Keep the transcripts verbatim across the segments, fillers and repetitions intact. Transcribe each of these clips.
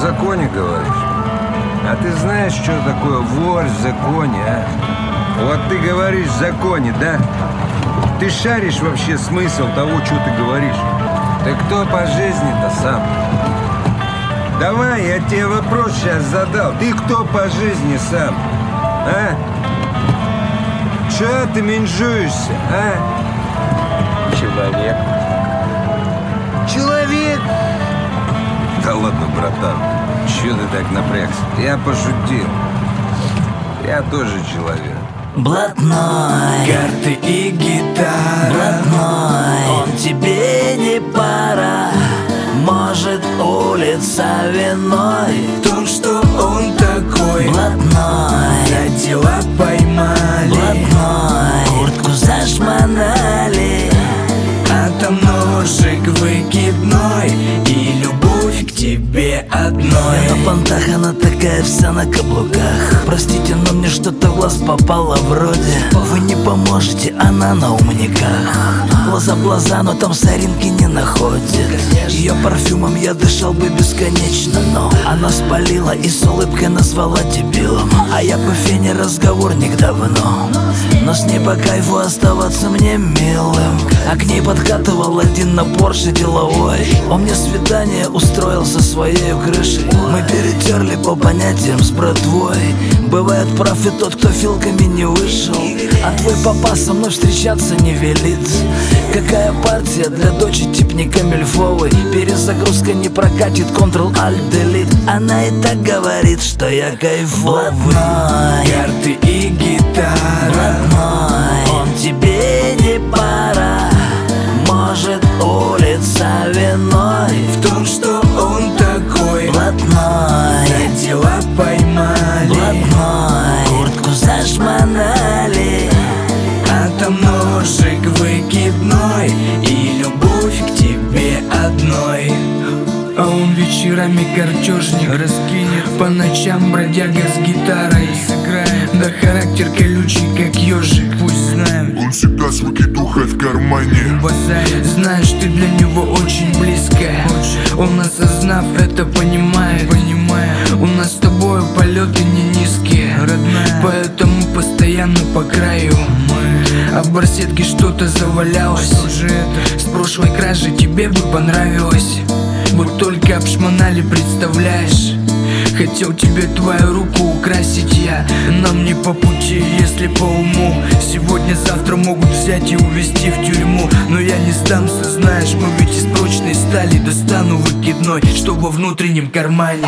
законе говоришь? А ты знаешь, что такое вор в законе, а? Вот ты говоришь в законе, да? Ты шаришь вообще смысл того, что ты говоришь? Ты кто по жизни-то сам? Давай, я тебе вопрос сейчас задал. Ты кто по жизни сам? А? Че ты менжуешься, а? Человек. Человек? Да ладно, братан. Че ты так напрягся? Я пошутил. Я тоже человек. Блатной, карты и гитара. блатной, он тебе не пара. Может, улица виной. В том, что он такой. Блатной, За дела поймали. блатной, куртку зашмонали. А там ножик выкидной и любовь к тебе одной. На понтах она такая вся на каблуках. Простите, но мне что-то в глаз попало вроде. Вы не поможете, она на умниках. Глаза в глаза, но там соринки не находит. Ее парфюмом я дышал бы бесконечно, но она спалила и с улыбкой назвала дебилом. А я по фене разговорник давно, но с ней по кайфу оставаться мне милым. А к ней подкатывал один на Порше деловой. Он мне свидание устроил со своей крышей. Мы перетерли по понятиям с братвой. Бывает прав и тот, кто филками не вышел. А твой папа со мной встречаться не велит. Какая партия для дочи тип не камильфовый. Перезагрузка не прокатит, Ctrl-Alt-Delete. Она и так говорит, что я кайфовый. Блатной, карты и гитара. блатной, он тебе не пара. Может, улица виной. В том, что он такой. Блатной, За дела поймали. блатной, куртку зашмонали. А там ножик выкидной и любовь к тебе одной. А он вечерами картежник раскинет, по ночам бродяга с гитарой сыграет. Да характер колючий, как ежик, пусть знают. Он всегда с выкидухой в кармане. Базарит, знаешь, ты для него очень близкая. Он, осознав это, понимает, понимает. У нас с тобой полеты не низкие, родная. Поэтому постоянно по краю мы. А в барсетке что-то завалялось. С прошлой кражи тебе бы понравилось. Вот только обшмонали, представляешь? Хотел тебе твою руку украсить я. Нам не по пути, если по уму. Сегодня-завтра могут взять и увезти в тюрьму. Но я не сдамся, знаешь, мы ведь из прочной стали. Достану выкидной, что во внутреннем кармане.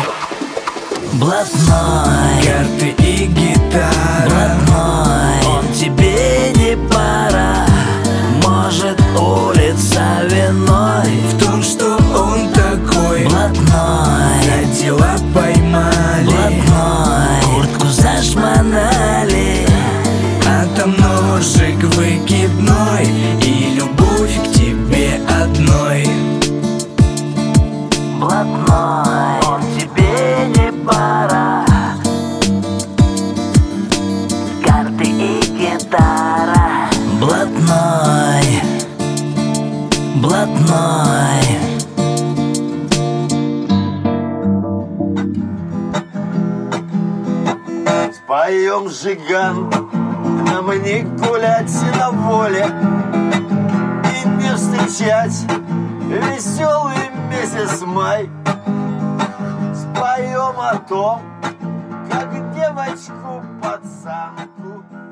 Блатной, карты и гитара. блатной, он тебе не пара. Может, улица виной. В том, что он такой. Блатной, За дела поймали. блатной, куртку зашмонали. А там ножик выкидной и любовь к тебе одной. Блатной, он тебе не пара. Карты и гитара. Блатной, блатной. Споем, жиган, нам не гулять на воле и не встречать веселый месяц май. Споем о том, как девочку пацанку